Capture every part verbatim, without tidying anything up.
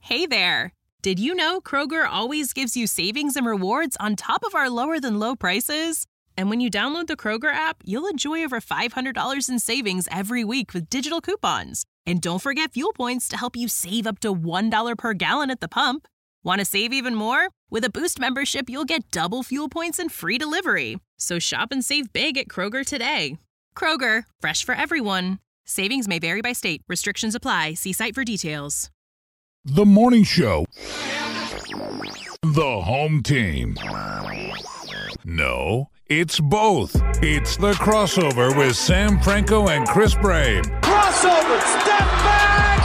Hey there! Did you know Kroger always gives you savings and rewards on top of our lower-than-low prices? And when you download the Kroger app, you'll enjoy over five hundred dollars in savings every week with digital coupons. And don't forget fuel points to help you save up to one dollar per gallon at the pump. Want to save even more? With a Boost membership, you'll get double fuel points and free delivery. So shop and save big at Kroger today. Kroger, fresh for everyone. Savings may vary by state. Restrictions apply. See site for details. The Morning Show. The home team. No, it's both. It's the Crossover with Sam Franco and Chris Brame. Crossover, step back!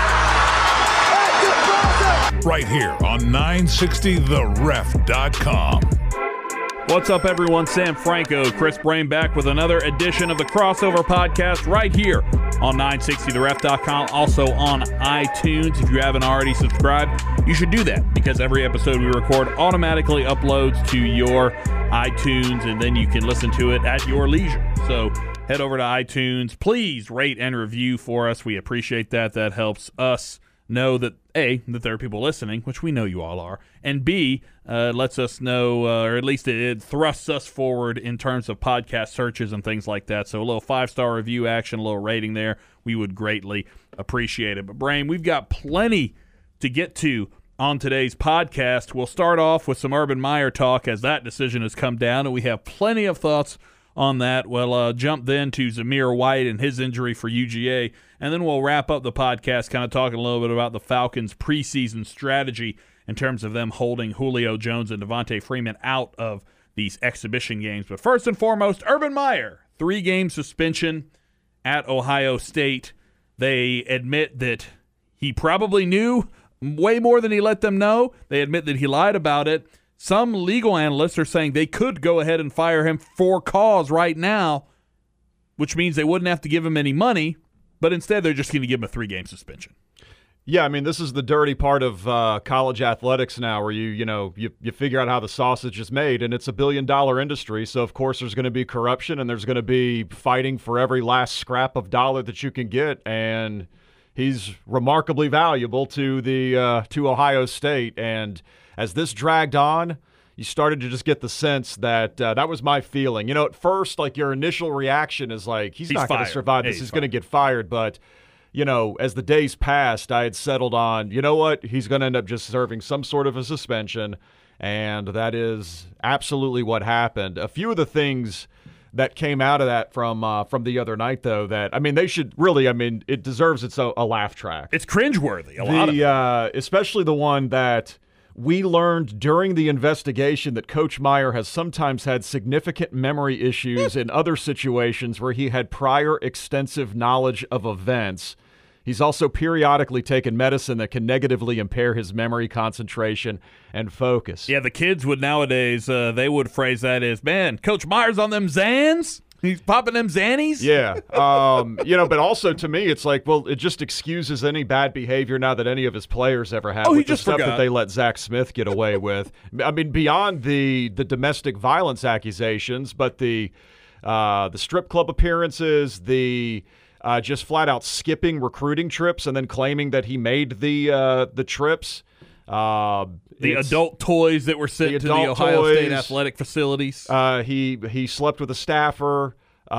Ah! Right here on nine sixty the ref dot com. What's up, everyone? Sam Franco, Chris Brame back with another edition of the Crossover Podcast right here on nine sixty the ref dot com, also on iTunes. If you haven't already subscribed, you should do that because every episode we record automatically uploads to your iTunes, and then you can listen to it at your leisure. So head over to iTunes. Please rate and review for us. We appreciate that. That helps us know that, A, that there are people listening, which we know you all are, and B, uh, lets us know, uh, or at least it, it thrusts us forward in terms of podcast searches and things like that. So a little five-star review action, a little rating there, we would greatly appreciate it. But, Brain, we've got plenty to get to on today's podcast. We'll start off with some Urban Meyer talk as that decision has come down, and we have plenty of thoughts on that. We'll uh, jump then to Zamir White and his injury for U G A, and then we'll wrap up the podcast kind of talking a little bit about the Falcons' preseason strategy in terms of them holding Julio Jones and Devontae Freeman out of these exhibition games. But first and foremost, Urban Meyer, three-game suspension at Ohio State. They admit that he probably knew way more than he let them know. They admit that he lied about it. Some legal analysts are saying they could go ahead and fire him for cause right now, which means they wouldn't have to give him any money, but instead they're just going to give him a three-game suspension. Yeah, I mean, this is the dirty part of uh, college athletics now, where you, you know, you, you figure out how the sausage is made, and it's a billion-dollar industry, so of course there's going to be corruption, and there's going to be fighting for every last scrap of dollar that you can get, and he's remarkably valuable to the uh, to Ohio State, and as this dragged on, you started to just get the sense that uh, that was my feeling. You know, at first, like, your initial reaction is like, he's, he's not going to survive this. Hey, he's he's going to get fired. But, you know, as the days passed, I had settled on, you know what, he's going to end up just serving some sort of a suspension, and that is absolutely what happened. A few of the things that came out of that from uh, from the other night, though, that, I mean, they should really, I mean, it deserves its a, a laugh track. It's cringeworthy, a the, lot of it. Uh, especially the one that we learned during the investigation that Coach Meyer has sometimes had significant memory issues in other situations where he had prior extensive knowledge of events. He's also periodically taken medicine that can negatively impair his memory, concentration, and focus. Yeah, the kids would nowadays, uh, they would phrase that as, man, Coach Meyer's on them Zans? He's popping them Zannies? Yeah. Um, you know, but also to me, it's like, well, it just excuses any bad behavior now that any of his players ever had oh, with he the just stuff forgot. that they let Zach Smith get away with. I mean, beyond the the domestic violence accusations, but the uh, the strip club appearances, the uh, just flat out skipping recruiting trips and then claiming that he made the uh, the trips. Uh, the adult toys that were sent the to the Ohio toys, State athletic facilities. Uh, he he slept with a staffer.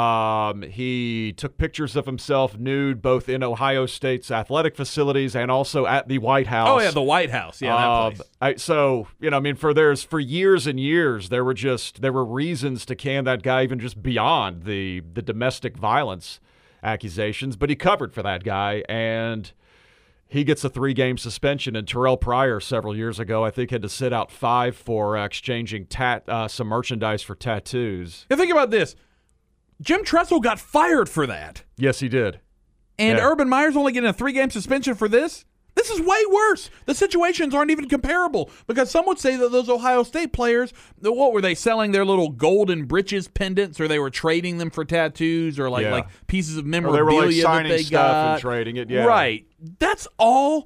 Um, he took pictures of himself nude both in Ohio State's athletic facilities and also at the White House. Oh, yeah, the White House. Yeah, that uh, place. I, so, you know, I mean, for there's for years and years, there were just there were reasons to can that guy even just beyond the the domestic violence accusations. But he covered for that guy, and he gets a three-game suspension. And Terrell Pryor several years ago, I think, had to sit out five for uh, exchanging tat uh, some merchandise for tattoos. Now think about this. Jim Tressel got fired for that. Yes, he did. And yeah. Urban Meyer's only getting a three-game suspension for this? This is way worse. The situations aren't even comparable because some would say that those Ohio State players, what were they selling their little golden britches pendants, or they were trading them for tattoos, or like, yeah. like pieces of or memorabilia they were like signing that they stuff got. and trading it. Yeah. Right. That's all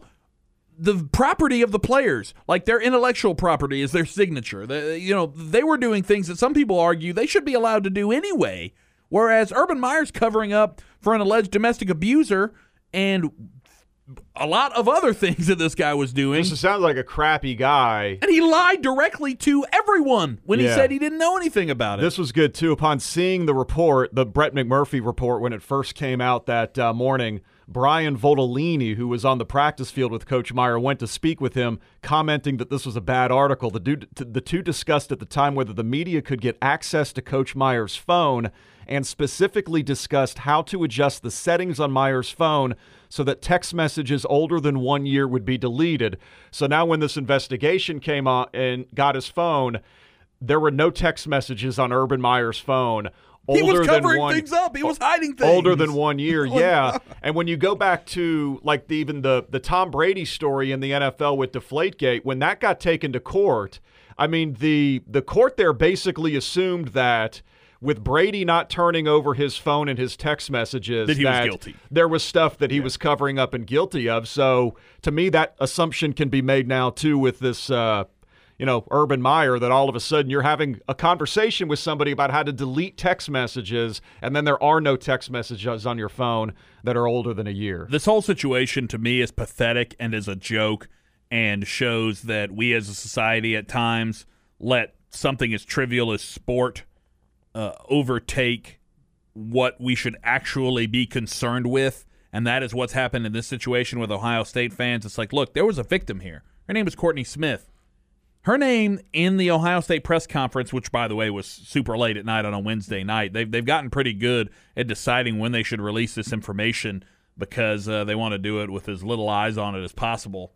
the property of the players. Like, their intellectual property is their signature. The, you know, they were doing things that some people argue they should be allowed to do anyway. Whereas Urban Meyer's covering up for an alleged domestic abuser, and a lot of other things that this guy was doing. This sounds like a crappy guy. And he lied directly to everyone when he Yeah. said he didn't know anything about it. This was good, too. Upon seeing the report, the Brett McMurphy report, when it first came out that uh, morning, Brian Voltolini, who was on the practice field with Coach Meyer, went to speak with him, commenting that this was a bad article. The, dude, the two discussed at the time whether the media could get access to Coach Meyer's phone and specifically discussed how to adjust the settings on Meyer's phone so that text messages older than one year would be deleted. So now when this investigation came on and got his phone, there were no text messages on Urban Meyer's phone. He was Older than covering one, things up. He was hiding things. Older than one year, Oh, yeah. no. And when you go back to like the, even the the Tom Brady story in the N F L with Deflategate, when that got taken to court, I mean the the court there basically assumed that with Brady not turning over his phone and his text messages, that he was that guilty. There was stuff that he yeah. was covering up and guilty of. So to me, that assumption can be made now too with this. Uh, you know, Urban Meyer, that all of a sudden you're having a conversation with somebody about how to delete text messages, and then there are no text messages on your phone that are older than a year. This whole situation to me is pathetic and is a joke and shows that we as a society at times let something as trivial as sport uh, overtake what we should actually be concerned with, and that is what's happened in this situation with Ohio State fans. It's like, look, there was a victim here. Her name is Courtney Smith. Her name in the Ohio State press conference, which, by the way, was super late at night on a Wednesday night. They've, they've gotten pretty good at deciding when they should release this information because uh, they want to do it with as little eyes on it as possible.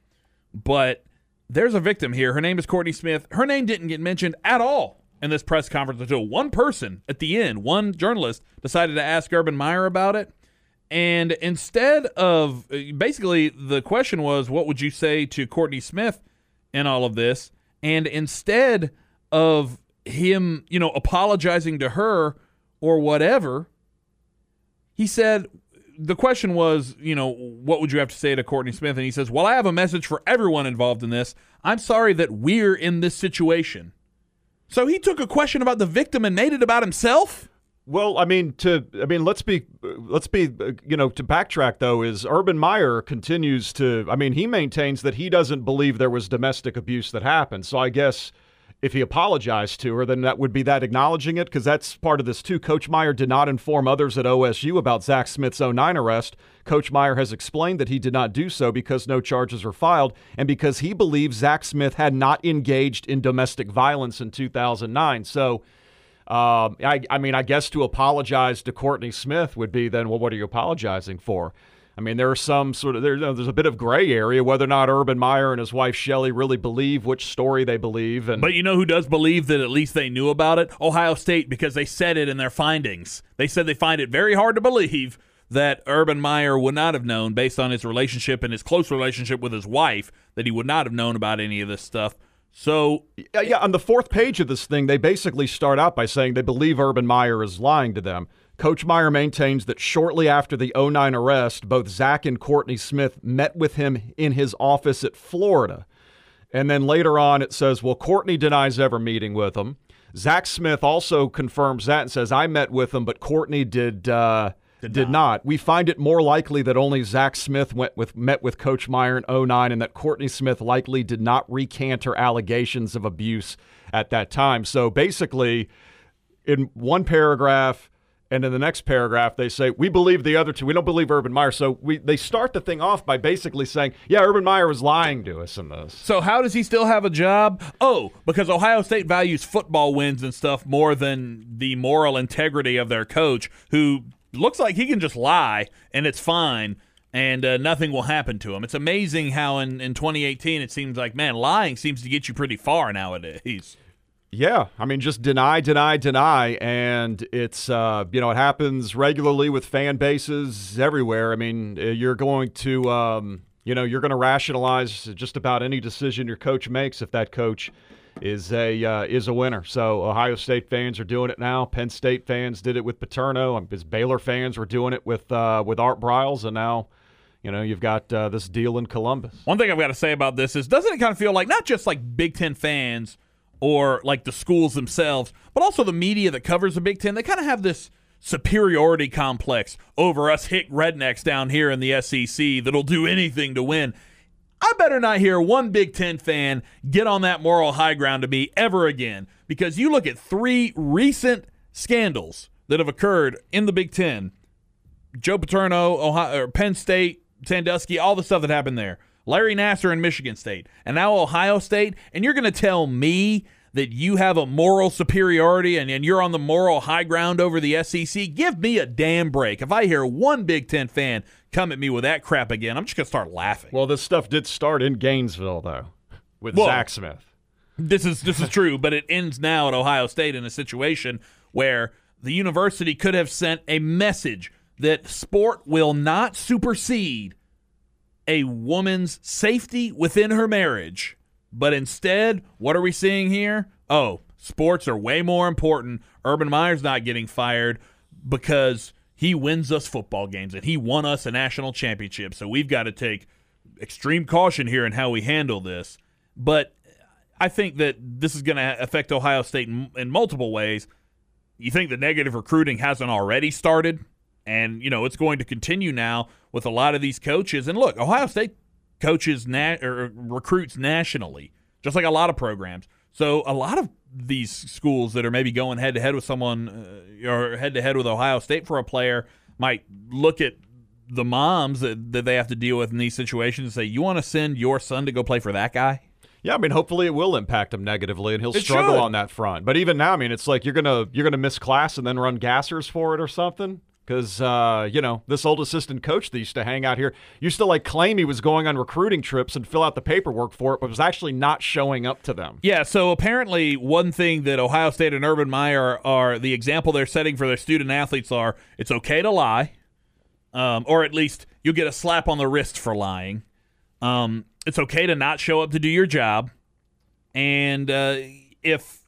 But there's a victim here. Her name is Courtney Smith. Her name didn't get mentioned at all in this press conference until one person at the end, one journalist, decided to ask Urban Meyer about it. And instead of – basically the question was, what would you say to Courtney Smith in all of this? And instead of him, you know, apologizing to her or whatever, he said, the question was, you know, what would you have to say to Courtney Smith? And he says, well, I have a message for everyone involved in this. I'm sorry that we're in this situation. So he took a question about the victim and made it about himself? Well, I mean, to I mean, let's be, let's be, you know, to backtrack though, is Urban Meyer continues to, I mean, he maintains that he doesn't believe there was domestic abuse that happened. So I guess if he apologized to her, then that would be that acknowledging it, because that's part of this too. Coach Meyer did not inform others at O S U about Zach Smith's oh nine arrest. Coach Meyer has explained that he did not do so because no charges were filed and because he believes Zach Smith had not engaged in domestic violence in two thousand nine. So. Um, I, I mean, I guess to apologize to Courtney Smith would be then, well, what are you apologizing for? I mean, there are some sort of, there, you know, there's a bit of gray area whether or not Urban Meyer and his wife Shelley really believe which story they believe. And But you know who does believe that at least they knew about it? Ohio State, because they said it in their findings. They said they find it very hard to believe that Urban Meyer would not have known, based on his relationship and his close relationship with his wife, that he would not have known about any of this stuff. So, yeah, yeah, on the fourth page of this thing, they basically start out by saying they believe Urban Meyer is lying to them. Coach Meyer maintains that shortly after the oh nine arrest, both Zach and Courtney Smith met with him in his office at Florida. And then later on, it says, well, Courtney denies ever meeting with him. Zach Smith also confirms that and says, I met with him, but Courtney did uh, did, did not. not. We find it more likely that only Zach Smith went with met with Coach Meyer in oh nine and that Courtney Smith likely did not recant her allegations of abuse at that time. So basically, in one paragraph and in the next paragraph, they say, we believe the other two. We don't believe Urban Meyer. So we they start the thing off by basically saying, yeah, Urban Meyer was lying to us in this. So how does he still have a job? Oh, because Ohio State values football wins and stuff more than the moral integrity of their coach, who looks like he can just lie and it's fine and uh, nothing will happen to him. It's amazing how in, in twenty eighteen it seems like, man, lying seems to get you pretty far nowadays. Yeah, I mean, just deny, deny, deny, and it's, uh, you know, it happens regularly with fan bases everywhere. I mean, you're going to, um, you know, you're going to rationalize just about any decision your coach makes if that coach is a uh, is a winner. So Ohio State fans are doing it now. Penn State fans did it with Paterno. His Baylor fans were doing it with uh, with Art Briles, and now, you know, you've got uh, this deal in Columbus. One thing I've got to say about this is, doesn't it kind of feel like not just like Big Ten fans or like the schools themselves, but also the media that covers the Big Ten, they kind of have this superiority complex over us hick rednecks down here in the S E C that'll do anything to win. I better not hear one Big Ten fan get on that moral high ground to me ever again, because you look at three recent scandals that have occurred in the Big Ten. Joe Paterno, Ohio, or Penn State, Sandusky, all the stuff that happened there. Larry Nassar in Michigan State, and now Ohio State, and you're going to tell me that you have a moral superiority and, and you're on the moral high ground over the S E C? Give me a damn break. If I hear one Big Ten fan come at me with that crap again, I'm just going to start laughing. Well, this stuff did start in Gainesville, though, with well, Zach Smith. This is this is true, but it ends now at Ohio State in a situation where the university could have sent a message that sport will not supersede a woman's safety within her marriage. But instead, what are we seeing here? Oh, sports are way more important. Urban Meyer's not getting fired because he wins us football games and he won us a national championship. So we've got to take extreme caution here in how we handle this. But I think that this is going to affect Ohio State in, in multiple ways. You think the negative recruiting hasn't already started? And, you know, it's going to continue now with a lot of these coaches. And look, Ohio State coaches na- or recruits nationally, just like a lot of programs. So a lot of these schools that are maybe going head-to-head with someone uh, or head-to-head with Ohio State for a player might look at the moms that, that they have to deal with in these situations and say, you want to send your son to go play for that guy? Yeah, I mean, hopefully it will impact him negatively, and he'll It struggle should. on that front. But even now, I mean, it's like you're gonna you're gonna miss class and then run gassers for it or something. Because, uh, you know, this old assistant coach that used to hang out here used to, like, claim he was going on recruiting trips and fill out the paperwork for it, but was actually not showing up to them. Yeah, so apparently one thing that Ohio State and Urban Meyer are the example they're setting for their student athletes are it's okay to lie, um, or at least you'll get a slap on the wrist for lying. Um, it's okay to not show up to do your job. And uh, if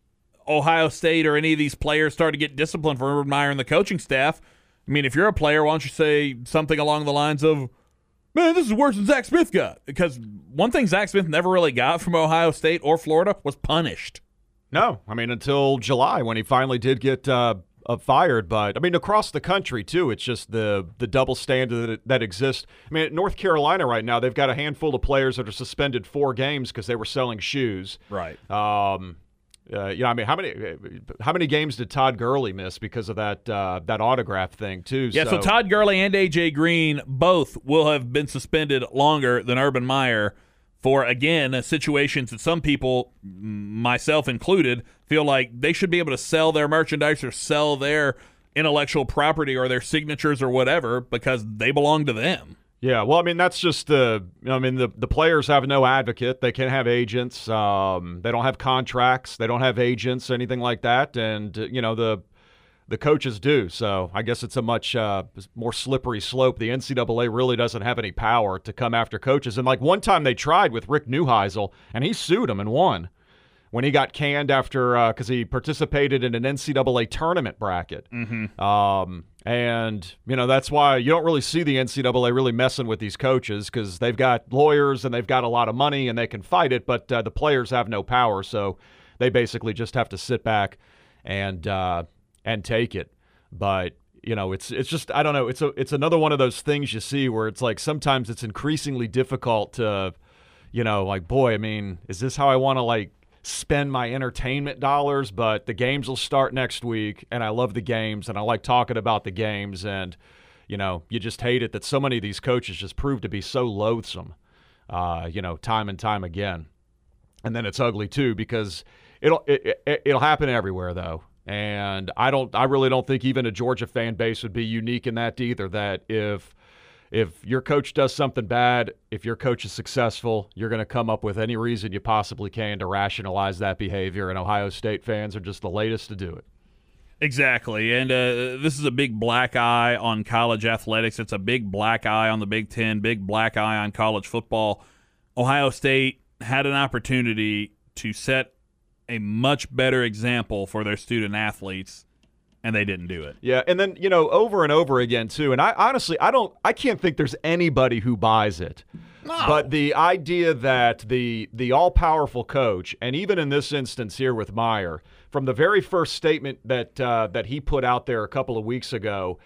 Ohio State or any of these players start to get disciplined from Urban Meyer and the coaching staff, I mean, if you're a player, why don't you say something along the lines of, man, this is worse than Zach Smith got? Because one thing Zach Smith never really got from Ohio State or Florida was punished. No, I mean, until July when he finally did get uh, uh, fired. But, I mean, across the country, too, it's just the the double standard that, that exists. I mean, at North Carolina right now, they've got a handful of players that are suspended four games because they were selling shoes. Right. Um Uh, you know, I mean, how many how many games did Todd Gurley miss because of that uh, that autograph thing too? Yeah, so. so Todd Gurley and A J Green both will have been suspended longer than Urban Meyer for, again, situations that some people, myself included, feel like they should be able to sell their merchandise or sell their intellectual property or their signatures or whatever because they belong to them. Yeah, well, I mean, that's just the – I mean, the, the players have no advocate. They can't have agents. Um, they don't have contracts. They don't have agents, anything like that. And, you know, the the coaches do. So I guess it's a much uh, more slippery slope. The N C double A really doesn't have any power to come after coaches. And, like, one time they tried with Rick Neuheisel, and he sued him and won when he got canned after – because he participated in an N C double A tournament bracket. Mm-hmm. Um And, you know, that's why you don't really see the N C double A really messing with these coaches because they've got lawyers and they've got a lot of money and they can fight it, but uh, the players have no power, so they basically just have to sit back and uh, and take it. But, you know, it's it's just, I don't know, it's a, it's another one of those things you see where it's like sometimes it's increasingly difficult to, you know, like, boy, I mean, is this how I want to, like, spend my entertainment dollars? But the games will start next week, and I love the games, and I like talking about the games, and, you know, you just hate it that so many of these coaches just prove to be so loathsome, uh, you know, time and time again. And then it's ugly, too, because it'll it, it, it'll happen everywhere, though. And I don't, I really don't think even a Georgia fan base would be unique in that either, that if If your coach does something bad, if your coach is successful, you're going to come up with any reason you possibly can to rationalize that behavior, and Ohio State fans are just the latest to do it. Exactly, and uh, this is a big black eye on college athletics. It's a big black eye on the Big Ten, big black eye on college football. Ohio State had an opportunity to set a much better example for their student athletes, and they didn't do it. Yeah, and then, you know, over and over again, too, and I honestly, I don't, I can't think there's anybody who buys it No. But the idea that the the all-powerful coach, and even in this instance here with Meyer, from the very first statement that uh, that he put out there a couple of weeks ago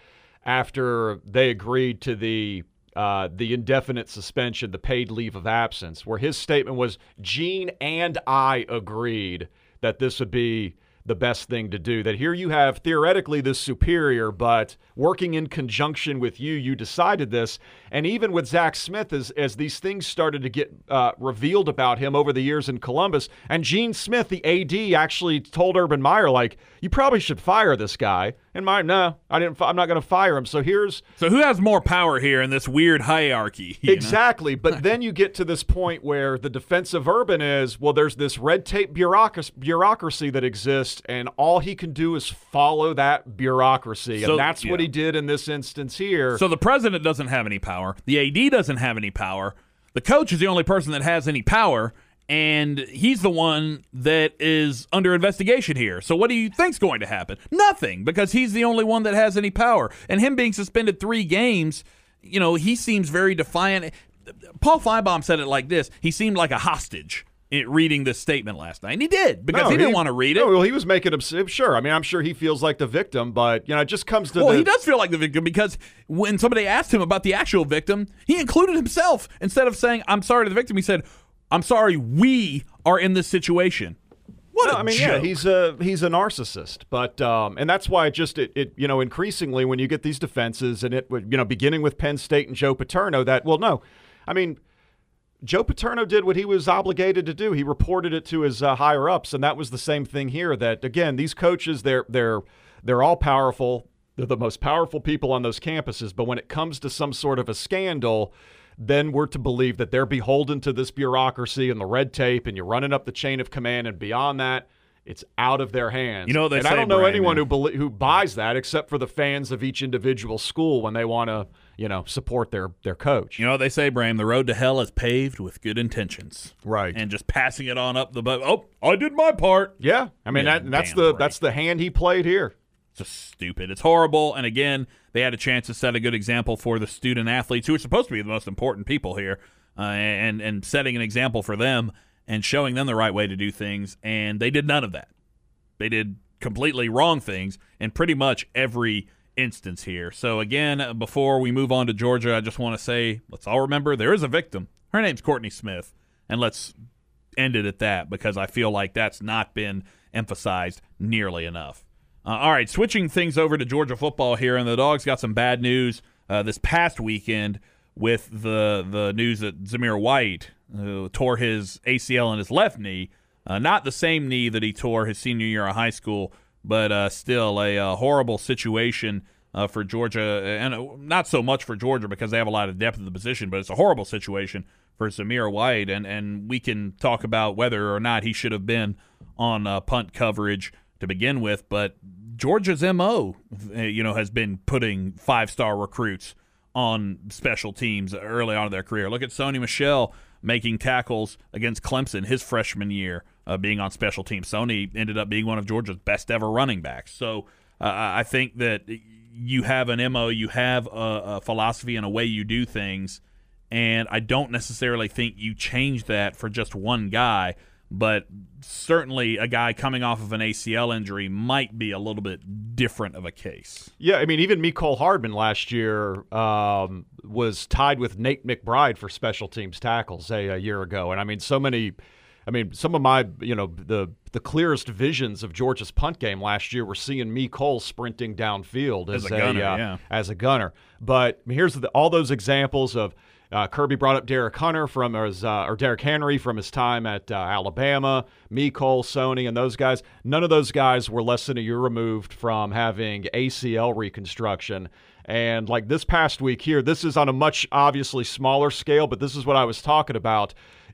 after they agreed to the uh, the indefinite suspension, the paid leave of absence, where his statement was, Gene and I agreed that this would be the best thing to do, that here you have theoretically this superior, but working in conjunction with you, you decided this. And even with Zach Smith, as, as these things started to get uh, revealed about him over the years in Columbus, and Gene Smith, the A D, actually told Urban Meyer, like, you probably should fire this guy. And Meyer, no, I didn't, I'm not going to fire him. So here's... So who has more power here in this weird hierarchy? Exactly. Know? But then you get to this point where the defense of Urban is, well, there's this red tape bureaucracy, bureaucracy that exists, and all he can do is follow that bureaucracy. So, and that's yeah. what he did in this instance here. So the president doesn't have any power. The A D doesn't have any power. The coach is the only person that has any power, and he's the one that is under investigation here. So what do you think's going to happen? Nothing, because he's the only one that has any power. And him being suspended three games, you know, he seems very defiant. Paul Feinbaum said it like this. He seemed like a hostage It, reading this statement last night. And he did, because no, he didn't want to read it. No, well, he was making him, sure. I mean, I'm sure he feels like the victim, but, you know, it just comes to Well, the... he does feel like the victim, because when somebody asked him about the actual victim, he included himself. Instead of saying, I'm sorry to the victim, he said, I'm sorry we are in this situation. What no, a I mean, joke. yeah, he's a he's a narcissist, but um, and that's why it just it, it you know increasingly when you get these defenses and it you know beginning with Penn State and Joe Paterno, that well no, I mean Joe Paterno did what he was obligated to do. He reported it to his uh, higher ups, and that was the same thing here. That again, these coaches they're they're they're all powerful. They're the most powerful people on those campuses, but when it comes to some sort of a scandal, then we're to believe that they're beholden to this bureaucracy and the red tape, and you're running up the chain of command, and beyond that, it's out of their hands. You know what they and say, I don't know Brian, anyone man. who belie- who buys that except for the fans of each individual school when they want to, you know, support their their coach. You know what they say, Bram? The road to hell is paved with good intentions. Right. And just passing it on up the butt. Oh, I did my part. Yeah, I mean Yeah, that, that's damn the right. that's the hand he played here. It's just stupid. It's horrible. And again, they had a chance to set a good example for the student athletes, who are supposed to be the most important people here, uh, and and setting an example for them and showing them the right way to do things. And they did none of that. They did completely wrong things in pretty much every instance here. So again, before we move on to Georgia, I just want to say, let's all remember there is a victim. Her name's Courtney Smith, and let's end it at that, because I feel like that's not been emphasized nearly enough. Uh, all right, switching things over to Georgia football here, and the Dogs got some bad news uh, this past weekend with the the news that Zamir White uh, tore his A C L in his left knee, uh, not the same knee that he tore his senior year of high school, but uh, still a, a horrible situation uh, for Georgia, and uh, not so much for Georgia because they have a lot of depth at the position, but it's a horrible situation for Zamir White, and, and we can talk about whether or not he should have been on uh, punt coverage to begin with, but Georgia's M O, you know, has been putting five-star recruits on special teams early on in their career. Look at Sony Michel making tackles against Clemson his freshman year, uh, being on special teams. Sony ended up being one of Georgia's best ever running backs. So uh, I think that you have an M O, you have a, a philosophy and a way you do things, and I don't necessarily think you change that for just one guy. But certainly a guy coming off of an A C L injury might be a little bit different of a case. Yeah, I mean, even Mecole Hardman last year um, was tied with Nate McBride for special teams tackles a, a year ago. And, I mean, so many – I mean, some of my – you know, the the clearest visions of Georgia's punt game last year were seeing Mecole sprinting downfield as, As a gunner, uh, yeah. as a gunner. But here's the, all those examples of – Uh, Kirby brought up Derrick Hunter from his, uh, or Derrick Henry from his time at uh, Alabama, Mecole, Sony, and those guys. None of those guys were less than a year removed from having A C L reconstruction. And like this past week here, this is on a much obviously smaller scale, but this is what I was talking about.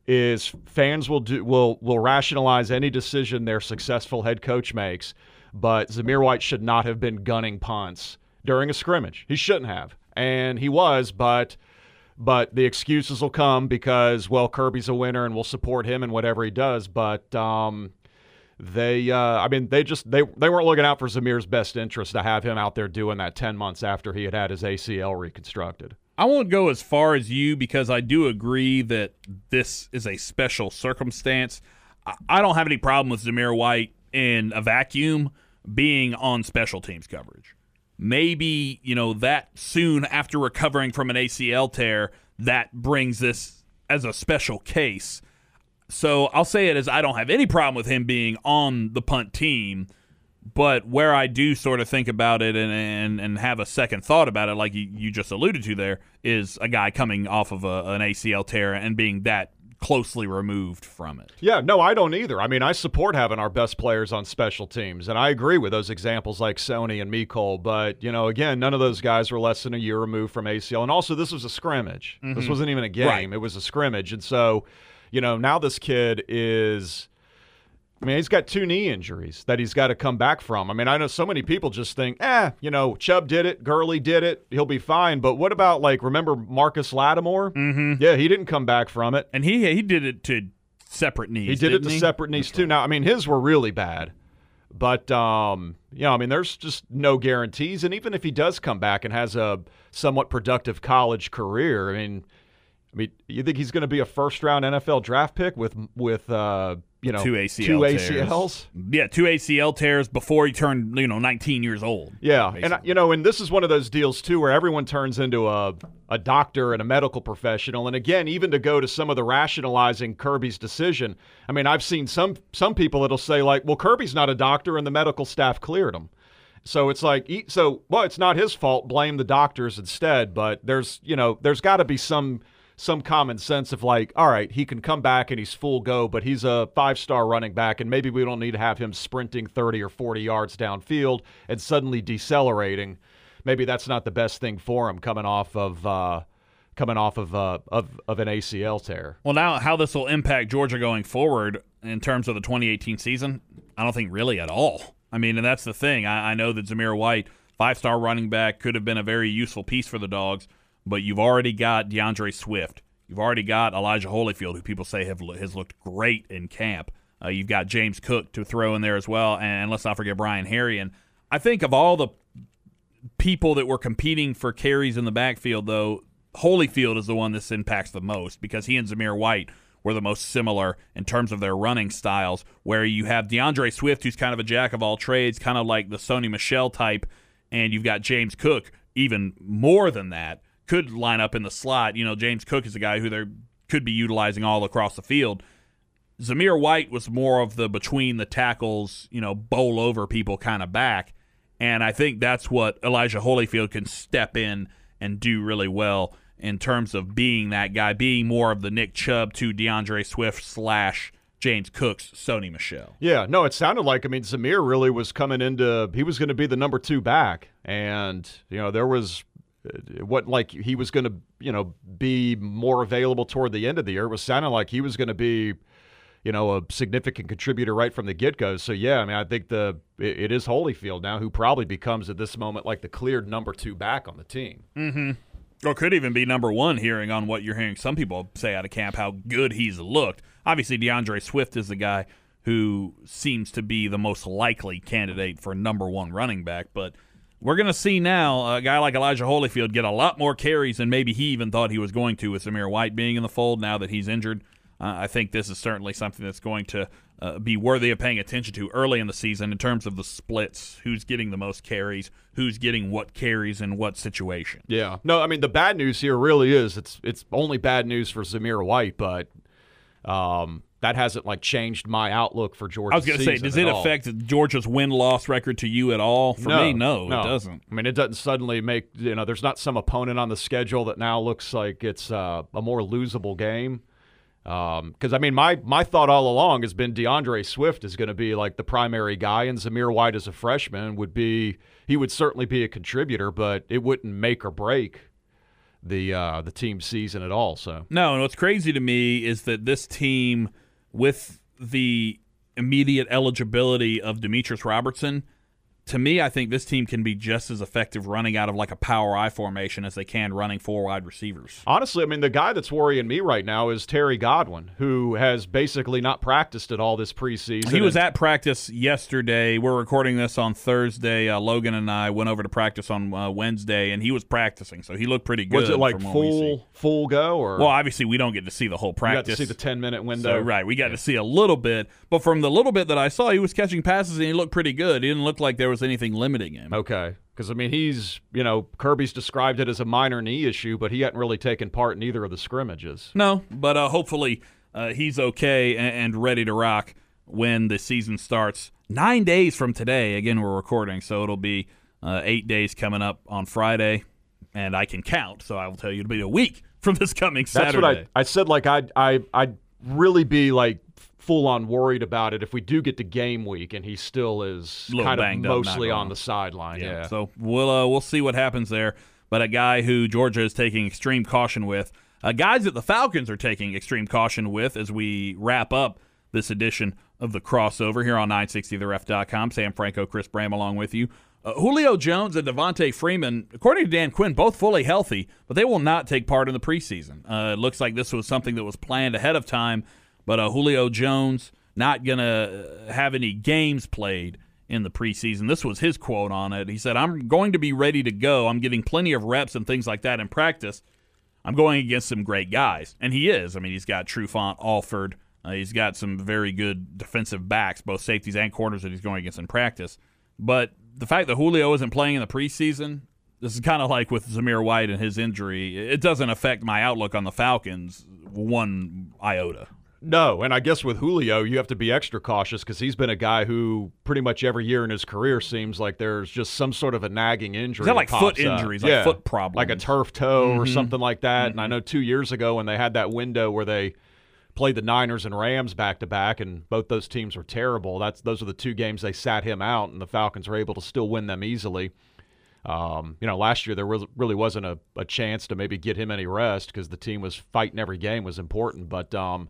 Is fans will do will will rationalize any decision their successful head coach makes, but Zamir White should not have been gunning punts during a scrimmage. He shouldn't have, and he was, but. But the excuses will come because, well, Kirby's a winner and we'll support him in whatever he does. But um, they, uh, I mean, they just they they weren't looking out for Zamir's best interest to have him out there doing that ten months after he had had his A C L reconstructed. I won't go as far as you because I do agree that this is a special circumstance. I don't have any problem with Zamir White in a vacuum being on special teams coverage. Maybe, you know, that soon after recovering from an A C L tear, that brings this as a special case. So I'll say it as I don't have any problem with him being on the punt team, but where I do sort of think about it and and, and have a second thought about it, like you, you just alluded to there, is a guy coming off of a, an A C L tear and being that closely removed from it. Yeah, no, I don't either. I mean, I support having our best players on special teams, and I agree with those examples like Sony and Mecole, but, you know, again, none of those guys were less than a year removed from A C L, and also this was a scrimmage. Mm-hmm. This wasn't even a game. Right. It was a scrimmage, and so, you know, now this kid is – I mean, he's got two knee injuries that he's got to come back from. I mean, I know so many people just think, eh, you know, Chubb did it, Gurley did it, he'll be fine. But what about, like, remember Marcus Lattimore? Mm-hmm. Yeah, he didn't come back from it. And he he did it to separate knees, He did it to he? separate knees, too. Now, I mean, his were really bad. But, um, you know, I mean, there's just no guarantees. And even if he does come back and has a somewhat productive college career, I mean, I mean, you think he's going to be a first-round N F L draft pick with, with uh, you know, two A C L two tears. A C Ls? Yeah, two A C L tears before he turned, you know, nineteen years old. Yeah, basically. and, you know, and this is one of those deals, too, where everyone turns into a, a doctor and a medical professional. And, again, even to go to some of the rationalizing Kirby's decision, I mean, I've seen some some people that'll say, like, well, Kirby's not a doctor and the medical staff cleared him. So it's like, so, well, it's not his fault. Blame the doctors instead. But there's, you know, there's got to be some – some common sense of like, all right, he can come back and he's full go, but he's a five-star running back, and maybe we don't need to have him sprinting thirty or forty yards downfield and suddenly decelerating. Maybe that's not the best thing for him coming off of uh, coming off of, uh, of of an A C L tear. Well, now how this will impact Georgia going forward in terms of the twenty eighteen season, I don't think really at all. I mean, and that's the thing. I, I know that Zamir White, five-star running back, could have been a very useful piece for the Dogs. But you've already got DeAndre Swift. You've already got Elijah Holyfield, who people say have has looked great in camp. Uh, you've got James Cook to throw in there as well, and let's not forget Brian Harrion. I think of all the people that were competing for carries in the backfield, though, Holyfield is the one this impacts the most because he and Zamir White were the most similar in terms of their running styles, where you have DeAndre Swift, who's kind of a jack of all trades, kind of like the Sony Michel type, and you've got James Cook, even more than that, could line up in the slot. You know, James Cook is a guy who they could be utilizing all across the field. Zamir White was more of the between the tackles, you know, bowl over people kind of back. And I think that's what Elijah Holyfield can step in and do really well in terms of being that guy, being more of the Nick Chubb to DeAndre Swift slash James Cook's Sony Michel. Yeah, no, it sounded like, I mean, Zamir really was coming into, he was going to be the number two back. And, you know, there was, it wasn't like he was going to, you know, be more available toward the end of the year. It was sounding like he was going to be, you know, a significant contributor right from the get-go. So, yeah, I mean, I think the it, it is Holyfield now who probably becomes at this moment like the cleared number two back on the team. Mm-hmm. Or could even be number one, hearing on what you're hearing some people say out of camp, how good he's looked. Obviously, DeAndre Swift is the guy who seems to be the most likely candidate for number one running back, but we're going to see now a guy like Elijah Holyfield get a lot more carries than maybe he even thought he was going to with Zamir White being in the fold now that he's injured. Uh, I think this is certainly something that's going to uh, be worthy of paying attention to early in the season in terms of the splits, who's getting the most carries, who's getting what carries in what situation. Yeah. No, I mean, the bad news here really is it's it's only bad news for Zamir White, but um, that hasn't, like, changed my outlook for Georgia. I was going to say, does it all. affect Georgia's win-loss record to you at all? For no, me, no, no, it doesn't. I mean, it doesn't suddenly make, you know, there's not some opponent on the schedule that now looks like it's uh, a more losable game. Because, um, I mean, my, my thought all along has been DeAndre Swift is going to be, like, the primary guy, and Zamir White as a freshman would be, he would certainly be a contributor, but it wouldn't make or break the uh, the team's season at all. So no, and what's crazy to me is that this team, with the immediate eligibility of Demetrius Robertson, to me, I think this team can be just as effective running out of like a power I formation as they can running four wide receivers. Honestly, I mean, the guy that's worrying me right now is Terry Godwin, who has basically not practiced at all this preseason. He was at practice yesterday. We're recording this on Thursday. Uh, Logan and I went over to practice on uh, Wednesday, and he was practicing, so he looked pretty good. Was it like from what we see. full full go? Or Well, obviously, we don't get to see the whole practice. You got to see the ten-minute window. So, right, we got yeah. to see a little bit. But from the little bit that I saw, he was catching passes, and he looked pretty good. He didn't look like there was anything limiting him. Okay. Because, I mean, he's, you know, Kirby's described it as a minor knee issue, but he hadn't really taken part in either of the scrimmages. No, but uh, hopefully uh, he's okay and, and ready to rock when the season starts. Nine days from today, again, we're recording, so it'll be uh, eight days coming up on Friday, and I can count, so I will tell you it'll be a week from this coming Saturday. That's what I, I said, like, I'd, I, I'd really be, like, full-on worried about it if we do get to game week and he still is kind of mostly on the sideline. Yeah. yeah. So we'll uh, we'll see what happens there. But a guy who Georgia is taking extreme caution with, uh, guys that the Falcons are taking extreme caution with as we wrap up this edition of the Crossover here on nine sixty the ref dot com. Sam Franco, Chris Bram along with you. Uh, Julio Jones and Devontae Freeman, according to Dan Quinn, both fully healthy, but they will not take part in the preseason. Uh, it looks like this was something that was planned ahead of time. But uh, Julio Jones not going to have any games played in the preseason. This was his quote on it. He said, I'm going to be ready to go. I'm getting plenty of reps and things like that in practice. I'm going against some great guys. And he is. I mean, he's got Trufant, Alford. Uh, he's got some very good defensive backs, both safeties and corners that he's going against in practice. But the fact that Julio isn't playing in the preseason, this is kind of like with Zamir White and his injury. It doesn't affect my outlook on the Falcons one iota. No, and I guess with Julio, you have to be extra cautious because he's been a guy who pretty much every year in his career seems like there's just some sort of a nagging injury. Is that like foot injuries, up. like yeah. foot problems? Like a turf toe mm-hmm. or something like that. Mm-hmm. And I know two years ago when they had that window where they played the Niners and Rams back-to-back, and both those teams were terrible. That's Those are the two games they sat him out, and the Falcons were able to still win them easily. Um, you know, last year there was, really wasn't a, a chance to maybe get him any rest because the team was fighting every game was important. But, um,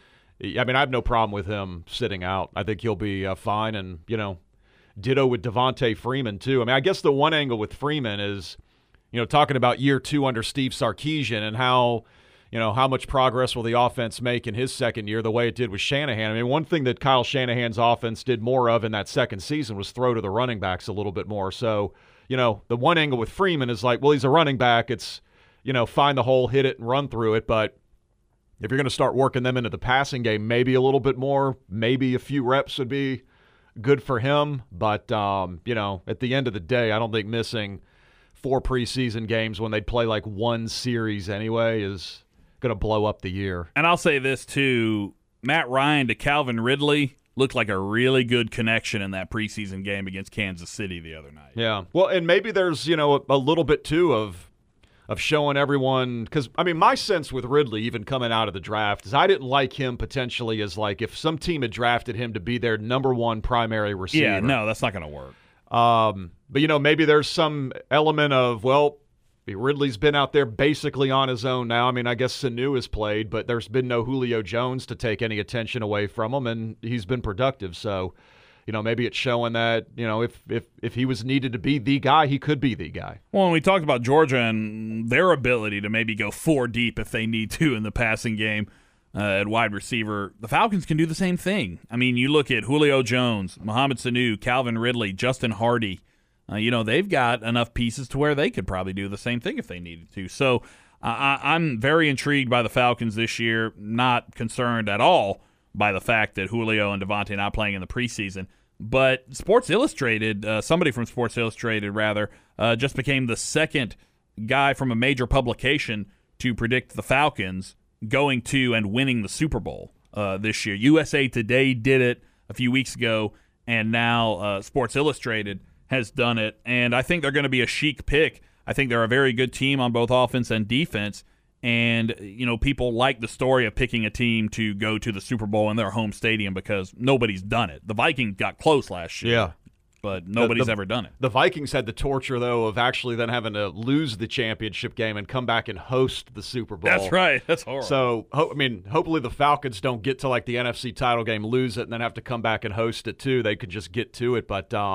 I mean, I have no problem with him sitting out. I think he'll be uh, fine. And, you know, ditto with Devontae Freeman, too. I mean, I guess the one angle with Freeman is, you know, talking about year two under Steve Sarkisian and how, you know, how much progress will the offense make in his second year the way it did with Shanahan. I mean, one thing that Kyle Shanahan's offense did more of in that second season was throw to the running backs a little bit more. So, you know, the one angle with Freeman is like, well, he's a running back. It's, you know, find the hole, hit it, and run through it. But if you're going to start working them into the passing game, maybe a little bit more, maybe a few reps would be good for him. But, um, you know, at the end of the day, I don't think missing four preseason games when they'd play like one series anyway is going to blow up the year. And I'll say this, too. Matt Ryan to Calvin Ridley looked like a really good connection in that preseason game against Kansas City the other night. Yeah. Well, and maybe there's, you know, a, a little bit, too, of of showing everyone, because, I mean, my sense with Ridley, even coming out of the draft, is I didn't like him potentially as, like, if some team had drafted him to be their number one primary receiver. Yeah, no, that's not going to work. Um, but, you know, maybe there's some element of, well, Ridley's been out there basically on his own now. I mean, I guess Sanu has played, but there's been no Julio Jones to take any attention away from him, and he's been productive. So, you know, maybe it's showing that, you know, if if if he was needed to be the guy, he could be the guy. Well, when we talked about Georgia and their ability to maybe go four deep if they need to in the passing game uh, at wide receiver, the Falcons can do the same thing. I mean, you look at Julio Jones, Mohamed Sanu, Calvin Ridley, Justin Hardy. Uh, you know, they've got enough pieces to where they could probably do the same thing if they needed to. So uh, I, I'm very intrigued by the Falcons this year, not concerned at all by the fact that Julio and Devontae are not playing in the preseason. But Sports Illustrated, uh, somebody from Sports Illustrated, rather, uh, just became the second guy from a major publication to predict the Falcons going to and winning the Super Bowl uh, this year. U S A Today did it a few weeks ago, and now uh, Sports Illustrated has done it. And I think they're going to be a chic pick. I think they're a very good team on both offense and defense. And, you know, people like the story of picking a team to go to the Super Bowl in their home stadium because nobody's done it. The Vikings got close last year. Yeah. But nobody's the, the, ever done it. The Vikings had the torture, though, of actually then having to lose the championship game and come back and host the Super Bowl. That's right. That's horrible. So, ho- I mean, hopefully the Falcons don't get to, like, the N F C title game, lose it, and then have to come back and host it, too. They could just get to it. But, um,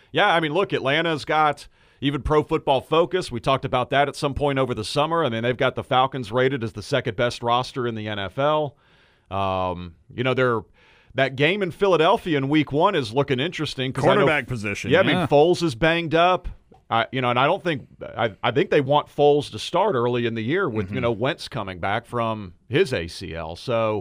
Yeah, I mean, look, Atlanta's got even Pro Football Focus. We talked about that at some point over the summer. I mean, they've got the Falcons rated as the second best roster in the N F L. Um, you know, they're that game in Philadelphia in week one is looking interesting. Quarterback I know, position. Yeah, yeah, I mean, Foles is banged up. I, you know, and I don't think I, I think they want Foles to start early in the year with, mm-hmm. you know, Wentz coming back from his A C L. So,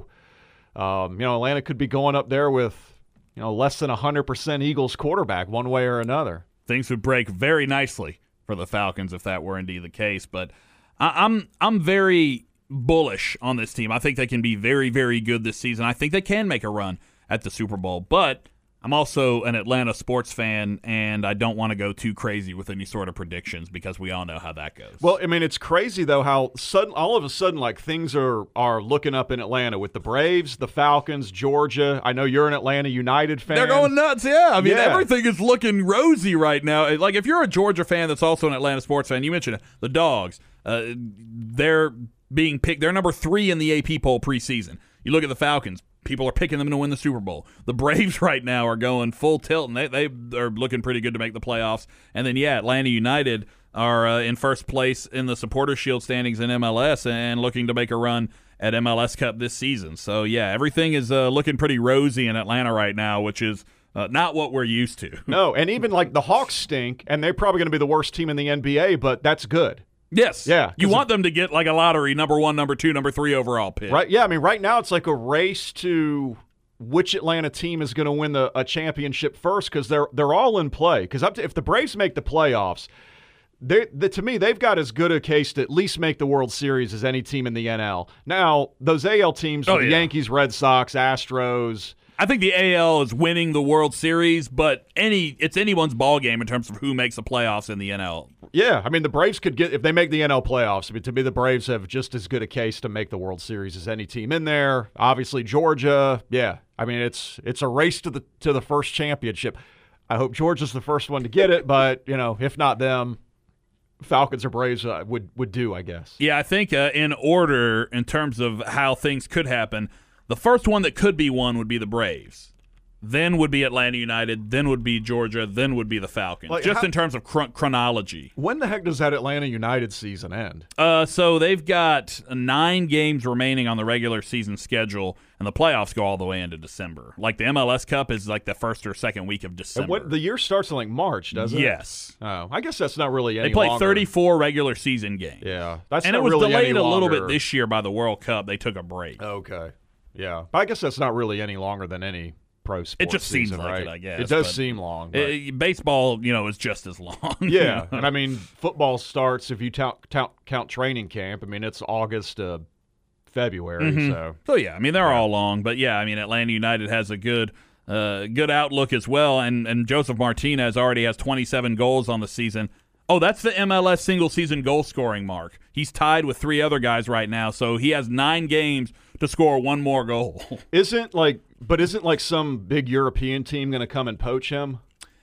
um, you know, Atlanta could be going up there with, you know, less than one hundred percent Eagles quarterback one way or another. Things would break very nicely for the Falcons if that were indeed the case. But I, I'm I'm very bullish on this team. I think they can be very, very good this season. I think they can make a run at the Super Bowl. But I'm also an Atlanta sports fan, and I don't want to go too crazy with any sort of predictions because we all know how that goes. Well, I mean, it's crazy, though, how sudden, all of a sudden, like, things are, are looking up in Atlanta with the Braves, the Falcons, Georgia. I know you're an Atlanta United fan. They're going nuts, yeah. I mean, yeah. everything is looking rosy right now. Like, if you're a Georgia fan that's also an Atlanta sports fan, you mentioned it, the Dogs, uh, they're being picked. They're number three in the A P poll preseason. You look at the Falcons. People are picking them to win the Super Bowl. The Braves right now are going full tilt, and they, they are looking pretty good to make the playoffs. And then, yeah, Atlanta United are uh, in first place in the Supporters' Shield standings in M L S and looking to make a run at M L S Cup this season. So, yeah, everything is uh, looking pretty rosy in Atlanta right now, which is uh, not what we're used to. No, and even, like, the Hawks stink, and they're probably going to be the worst team in the N B A, but that's good. Yes. Yeah. You want them to get like a lottery number one, number two, number three overall pick. Right. Yeah. I mean, right now it's like a race to which Atlanta team is going to win the, a championship first because they're they're all in play. Because if the Braves make the playoffs, they, they, to me, they've got as good a case to at least make the World Series as any team in the N L. Now, those A L teams, oh, the yeah. Yankees, Red Sox, Astros. I think the A L is winning the World Series, but any it's anyone's ball game in terms of who makes the playoffs in the N L. Yeah, I mean, the Braves could get, if they make the N L playoffs, I mean, to me, the Braves have just as good a case to make the World Series as any team in there. Obviously, Georgia, yeah. I mean, it's it's a race to the to the first championship. I hope Georgia's the first one to get it, but, you know, if not them, Falcons or Braves uh, would, would do, I guess. Yeah, I think uh, in order, in terms of how things could happen, the first one that could be won would be the Braves. Then would be Atlanta United. Then would be Georgia. Then would be the Falcons. Like, just how, in terms of chron- chronology. When the heck does that Atlanta United season end? Uh, so they've got nine games remaining on the regular season schedule, and the playoffs go all the way into December. Like the M L S Cup is like the first or second week of December. And what, the year starts in like March, doesn't it? Yes. Oh, I guess that's not really any They play longer. thirty-four regular season games. Yeah, that's and not it was really delayed any a little longer. bit this year by the World Cup. They took a break. Okay. Yeah, but I guess that's not really any longer than any pro sports It just seems season, like right? it, I guess. It does but seem long. But. It, baseball, you know, is just as long. Yeah, and I mean, football starts, if you count, count, count training camp, I mean, it's August to February. Mm-hmm. So, so, yeah, I mean, they're all long. But, yeah, I mean, Atlanta United has a good uh, good outlook as well, and, and Joseph Martinez already has twenty-seven goals on the season. Oh, that's the M L S single-season goal-scoring mark. He's tied with three other guys right now, so he has nine games to score one more goal. Isn't like, but isn't like some big European team going to come and poach him?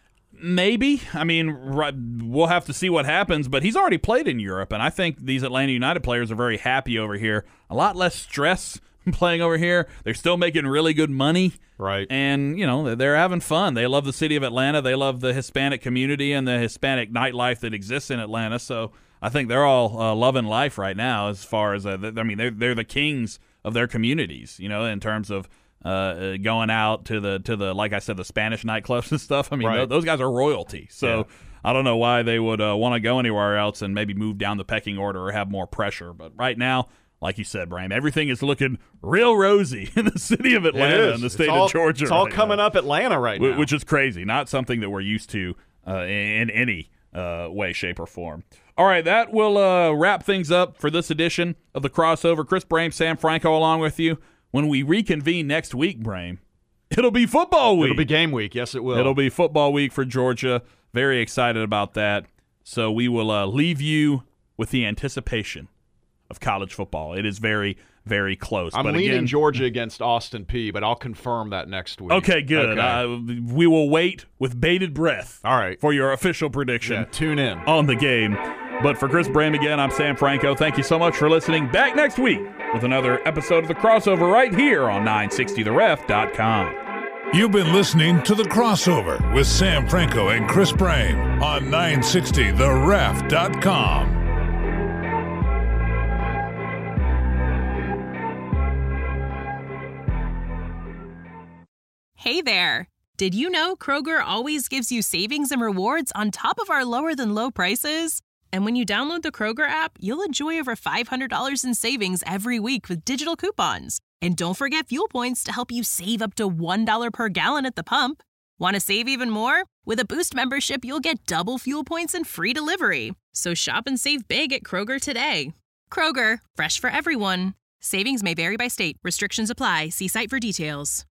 Maybe. I mean, right, we'll have to see what happens, but he's already played in Europe, and I think these Atlanta United players are very happy over here. A lot less stress playing over here. They're still making really good money. Right. And, you know, they're having fun. They love the city of Atlanta. They love the Hispanic community and the Hispanic nightlife that exists in Atlanta. So I think they're all uh, loving life right now as far as, uh, I mean, they're, they're the kings of their communities, you know, in terms of uh, going out to the, to the, like I said, the Spanish nightclubs and stuff. I mean, right. th- those guys are royalty. So yeah. I don't know why they would uh, want to go anywhere else and maybe move down the pecking order or have more pressure. But right now, like you said, Brian, everything is looking real rosy in the city of Atlanta and the state all, of Georgia. It's all right coming now. up Atlanta right now. Which is crazy. Not something that we're used to uh, in any uh, way, shape, or form. All right, that will uh, wrap things up for this edition of The Crossover. Chris Brame, Sam Franco along with you. When we reconvene next week, Brame, it'll be football week. It'll be game week. Yes, it will. It'll be football week for Georgia. Very excited about that. So we will uh, leave you with the anticipation of college football. It is very, very close. I'm but leaning again, Georgia against Austin Peay, but I'll confirm that next week. Okay, good. Okay. Uh, we will wait with bated breath All right. for your official prediction Yeah, tune in. on the game. But for Chris Brame again, I'm Sam Franco. Thank you so much for listening. Back next week with another episode of The Crossover right here on nine sixty the ref dot com. You've been listening to The Crossover with Sam Franco and Chris Brame on nine sixty the ref dot com. Hey there! Did you know Kroger always gives you savings and rewards on top of our lower-than-low prices? And when you download the Kroger app, you'll enjoy over five hundred dollars in savings every week with digital coupons. And don't forget fuel points to help you save up to one dollar per gallon at the pump. Want to save even more? With a Boost membership, you'll get double fuel points and free delivery. So shop and save big at Kroger today. Kroger, fresh for everyone. Savings may vary by state. Restrictions apply. See site for details.